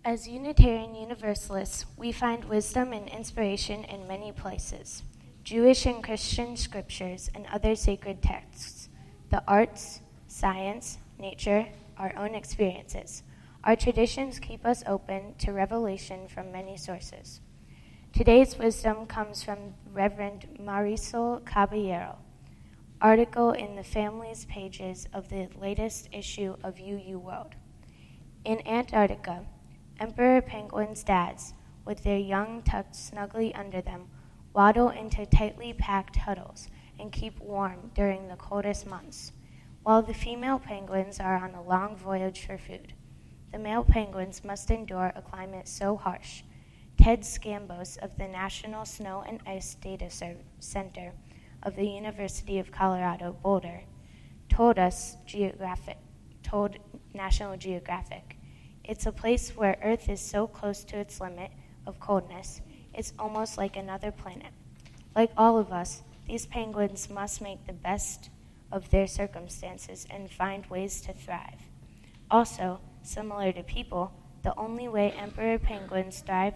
As Unitarian Universalists, we find wisdom and inspiration in many places: Jewish and Christian scriptures and other sacred texts, the arts, science, nature, our own experiences. Our traditions keep us open to revelation from many sources. Today's wisdom comes from Reverend Marisol Caballero, article in the Families pages of the latest issue of UU World. In Antarctica, emperor penguins' dads, with their young tucked snugly under them, waddle into tightly packed huddles and keep warm during the coldest months, while the female penguins are on a long voyage for food. The male penguins must endure a climate so harsh. Ted Scambos of the National Snow and Ice Data Center of the University of Colorado, Boulder, told National Geographic, "It's a place where Earth is so close to its limit of coldness, it's almost like another planet. Like all of us, these penguins must make the best of their circumstances and find ways to thrive. Also, similar to people, the only way emperor penguins thrive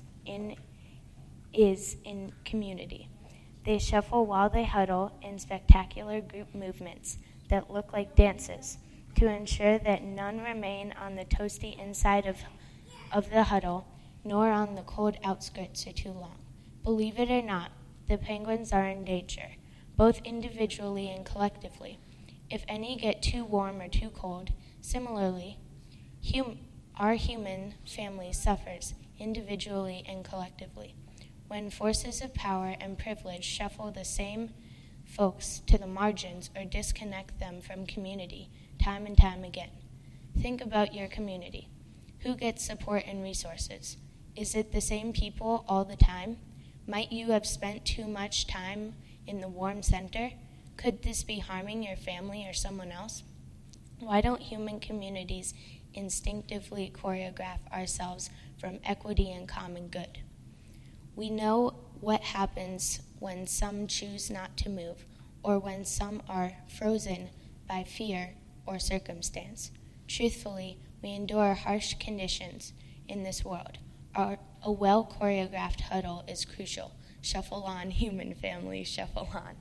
is in community. They shuffle while they huddle in spectacular group movements that look like dances to ensure that none remain on the toasty inside of the huddle, nor on the cold outskirts for too long. Believe it or not, the penguins are in danger, both individually and collectively. If any get too warm or too cold, similarly, our human family suffers individually and collectively. When forces of power and privilege shuffle the same folks to the margins or disconnect them from community time and time again. Think about your community. Who gets support and resources? Is it the same people all the time? Might you have spent too much time in the warm center? Could this be harming your family or someone else? Why don't human communities instinctively choreograph ourselves from equity and common good? We know what happens when some choose not to move, or when some are frozen by fear or circumstance. Truthfully, we endure harsh conditions in this world. A well-choreographed huddle is crucial. Shuffle on, human family, shuffle on.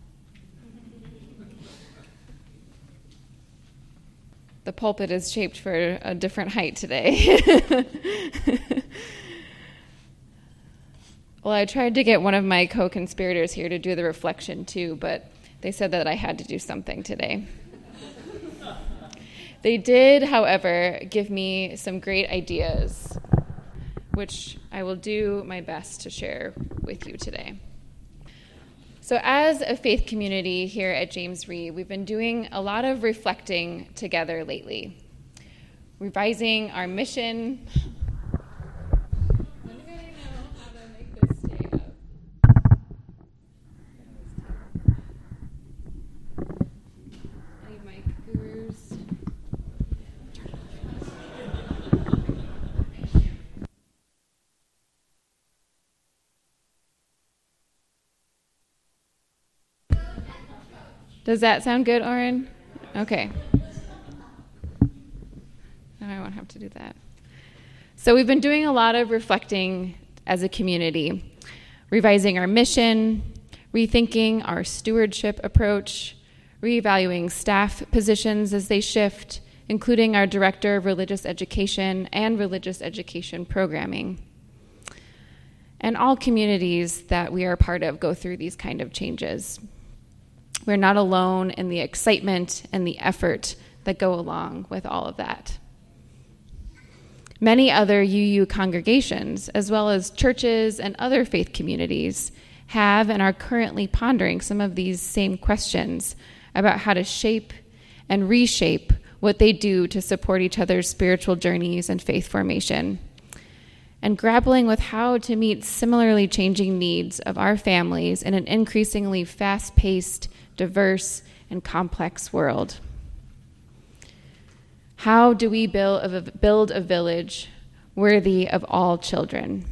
The pulpit is shaped for a different height today. Well, I tried to get one of my co-conspirators here to do the reflection too, but they said that I had to do something today. They did, however, give me some great ideas, which I will do my best to share with you today. So as a faith community here at James Reed, we've been doing a lot of reflecting together lately, revising our mission. Anybody know how to make this stay up? Any mic gurus? Does that sound good, Oren? Okay. Now I won't have to do that. So we've been doing a lot of reflecting as a community, revising our mission, rethinking our stewardship approach, reevaluating staff positions as they shift, including our Director of Religious Education and Religious Education Programming. And all communities that we are part of go through these kind of changes. We're not alone in the excitement and the effort that go along with all of that. Many other UU congregations, as well as churches and other faith communities, have and are currently pondering some of these same questions about how to shape and reshape what they do to support each other's spiritual journeys and faith formation, and grappling with how to meet similarly changing needs of our families in an increasingly fast-paced, diverse, and complex world. How do we build a village worthy of all children?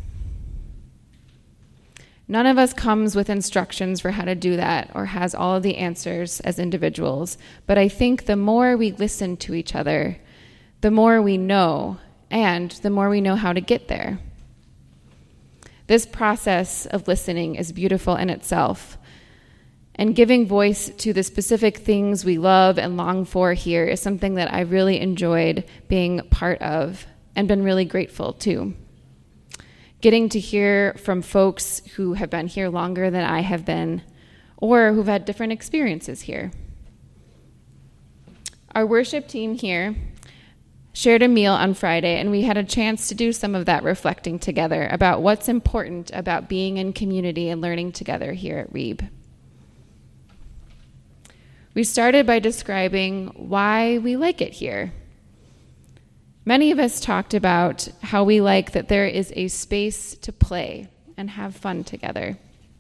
None of us comes with instructions for how to do that or has all of the answers as individuals, but I think the more we listen to each other, the more we know and the more we know how to get there. This process of listening is beautiful in itself, and giving voice to the specific things we love and long for here is something that I really enjoyed being part of and been really grateful to. Getting to hear from folks who have been here longer than I have been, or who've had different experiences here. Our worship team here shared a meal on Friday, and we had a chance to do some of that reflecting together about what's important about being in community and learning together here at Reeb. We started by describing why we like it here. Many of us talked about how we like that there is a space to play and have fun together.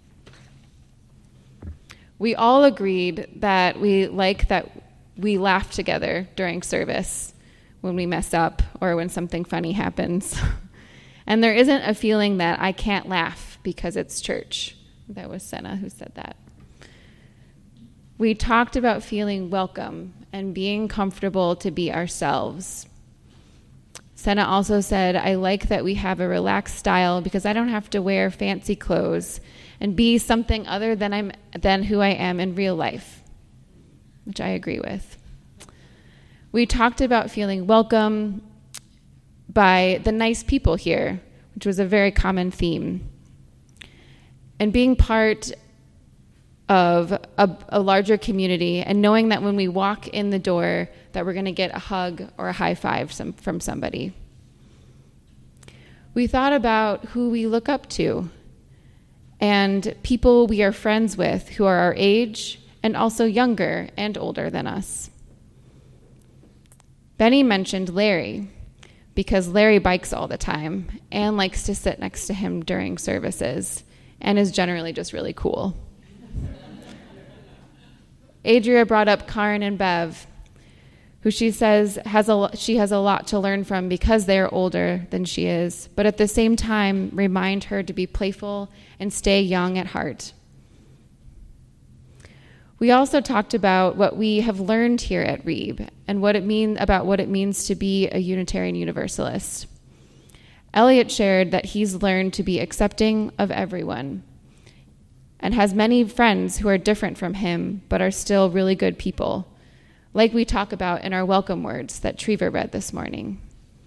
We all agreed that we like that we laugh together during service when we mess up or when something funny happens. And there isn't a feeling that I can't laugh because it's church. That was Senna who said that. We talked about feeling welcome and being comfortable to be ourselves. Senna also said, I like that we have a relaxed style because I don't have to wear fancy clothes and be something other than who I am in real life, which I agree with. We talked about feeling welcome by the nice people here, which was a very common theme, and being part of a larger community and knowing that when we walk in the door that we're going to get a hug or a high five from somebody. We thought about who we look up to and people we are friends with who are our age and also younger and older than us. Benny mentioned Larry because Larry bikes all the time and likes to sit next to him during services and is generally just really cool. Adria brought up Karin and Bev, who she says she has a lot to learn from because they are older than she is, but at the same time remind her to be playful and stay young at heart. We also talked about what we have learned here at Reeb and what it means to be a Unitarian Universalist. Elliot shared that he's learned to be accepting of everyone and has many friends who are different from him but are still really good people, like we talk about in our welcome words that Treva read this morning.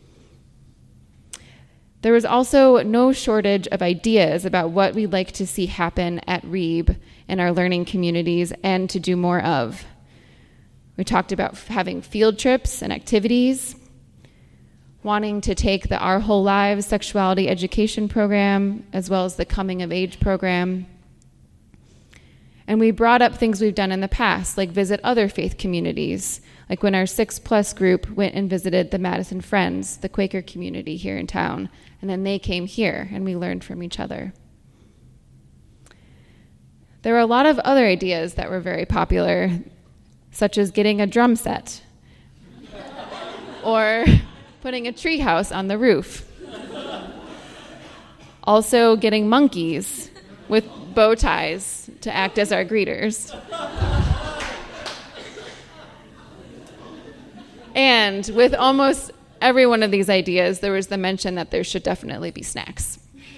There was also no shortage of ideas about what we'd like to see happen at Reeb in our learning communities and to do more of. We talked about having field trips and activities, wanting to take the Our Whole Lives sexuality education program, as well as the coming of age program. And we brought up things we've done in the past, like visit other faith communities, like when our 6+ group went and visited the Madison Friends, the Quaker community here in town, and then they came here and we learned from each other. There were a lot of other ideas that were very popular, such as getting a drum set or putting a treehouse on the roof. Also getting monkeys with bow ties to act as our greeters. And with almost every one of these ideas, there was the mention that there should definitely be snacks.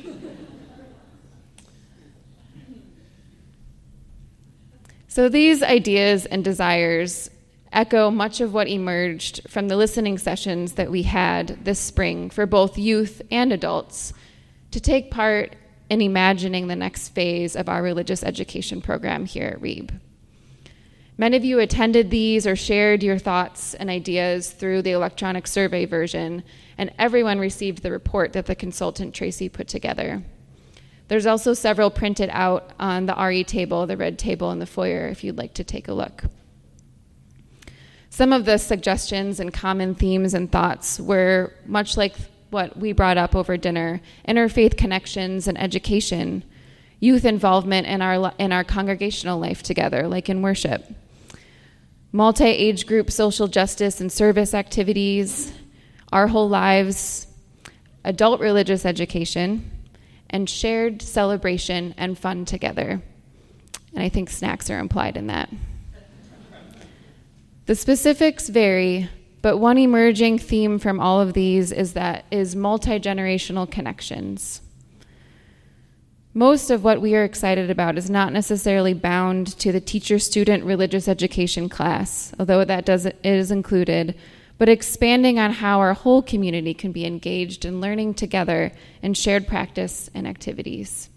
So these ideas and desires echo much of what emerged from the listening sessions that we had this spring for both youth and adults to take part in imagining the next phase of our religious education program here at Reeb. Many of you attended these or shared your thoughts and ideas through the electronic survey version, and everyone received the report that the consultant Tracy put together. There's also several printed out on the RE table, the red table in the foyer, if you'd like to take a look. Some of the suggestions and common themes and thoughts were much like what we brought up over dinner: interfaith connections and education, youth involvement in our congregational life together, like in worship, multi-age group social justice and service activities, Our Whole Lives, adult religious education, and shared celebration and fun together. And I think snacks are implied in that. The specifics vary, But one emerging theme from all of these is multi-generational connections. Most of what we are excited about is not necessarily bound to the teacher-student religious education class, although that is included, but expanding on how our whole community can be engaged in learning together in shared practice and activities.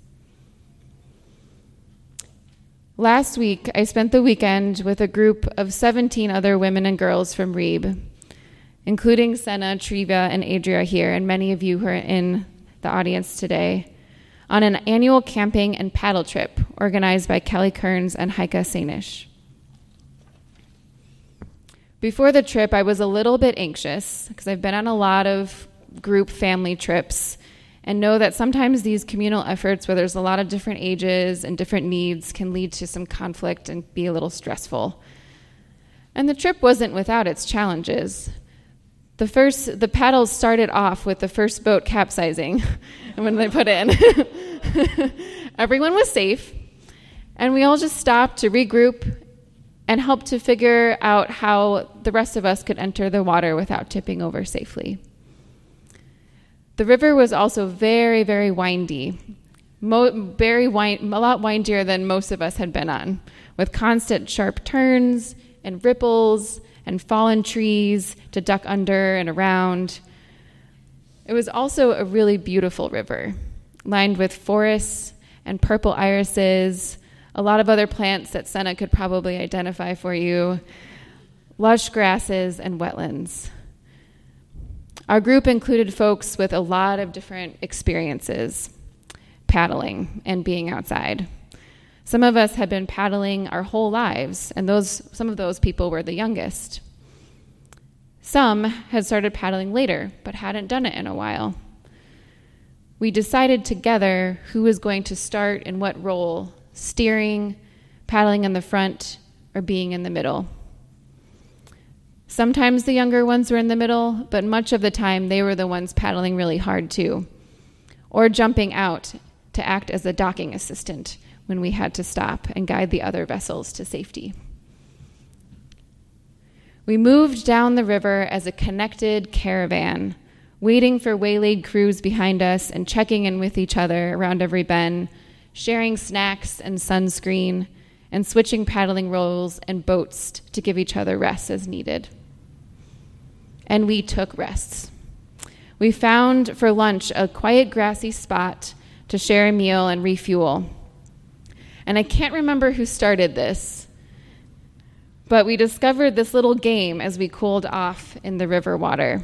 Last week, I spent the weekend with a group of 17 other women and girls from Reeb, including Senna, Treva, and Adria here, and many of you who are in the audience today, on an annual camping and paddle trip organized by Kelly Kearns and Heike Sanish. Before the trip, I was a little bit anxious because I've been on a lot of group family trips and know that sometimes these communal efforts where there's a lot of different ages and different needs can lead to some conflict and be a little stressful. And the trip wasn't without its challenges. The paddles started off with the first boat capsizing when they put in. Everyone was safe, and we all just stopped to regroup and help to figure out how the rest of us could enter the water without tipping over safely. The river was also very, very windy, a lot windier than most of us had been on, with constant sharp turns and ripples and fallen trees to duck under and around. It was also a really beautiful river, lined with forests and purple irises, a lot of other plants that Senna could probably identify for you, lush grasses and wetlands. Our group included folks with a lot of different experiences, paddling and being outside. Some of us had been paddling our whole lives, and some of those people were the youngest. Some had started paddling later, but hadn't done it in a while. We decided together who was going to start in what role, steering, paddling in the front, or being in the middle. Sometimes the younger ones were in the middle, but much of the time they were the ones paddling really hard too, or jumping out to act as a docking assistant when we had to stop and guide the other vessels to safety. We moved down the river as a connected caravan, waiting for waylaid crews behind us and checking in with each other around every bend, sharing snacks and sunscreen, and switching paddling roles and boats to give each other rests as needed. And we took rests. We found for lunch a quiet grassy spot to share a meal and refuel. And I can't remember who started this, but we discovered this little game as we cooled off in the river water.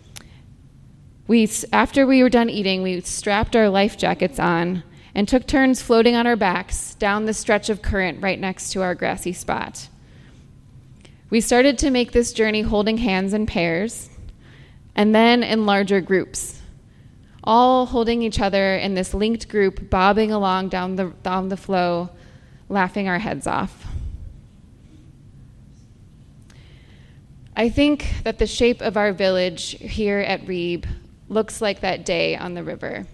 After we were done eating, we strapped our life jackets on and took turns floating on our backs down the stretch of current right next to our grassy spot. We started to make this journey holding hands in pairs, and then in larger groups, all holding each other in this linked group, bobbing along down the flow, laughing our heads off. I think that the shape of our village here at Reeb looks like that day on the river.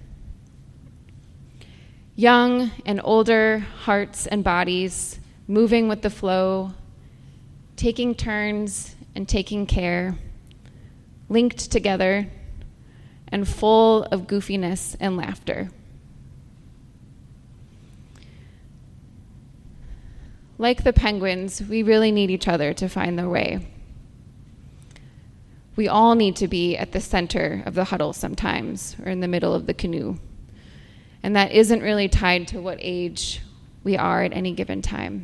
Young and older hearts and bodies moving with the flow, taking turns and taking care, linked together and full of goofiness and laughter. Like the penguins, we really need each other to find their way. We all need to be at the center of the huddle sometimes, or in the middle of the canoe. And that isn't really tied to what age we are at any given time.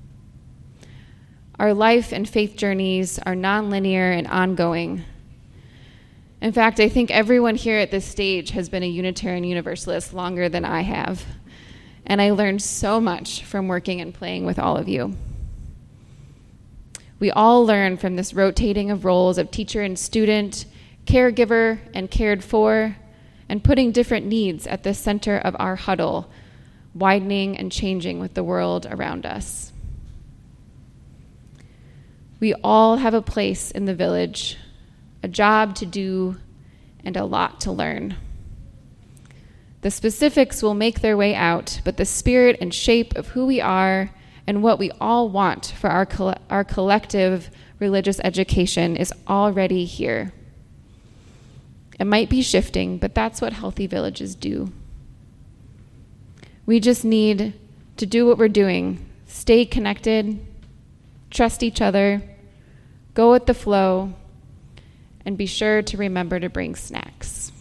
Our life and faith journeys are nonlinear and ongoing. In fact, I think everyone here at this stage has been a Unitarian Universalist longer than I have. And I learned so much from working and playing with all of you. We all learn from this rotating of roles of teacher and student, caregiver and cared for, and putting different needs at the center of our huddle, widening and changing with the world around us. We all have a place in the village, a job to do, and a lot to learn. The specifics will make their way out, but the spirit and shape of who we are and what we all want for our collective religious education is already here. It might be shifting, but that's what healthy villages do. We just need to do what we're doing. Stay connected, trust each other, go with the flow, and be sure to remember to bring snacks.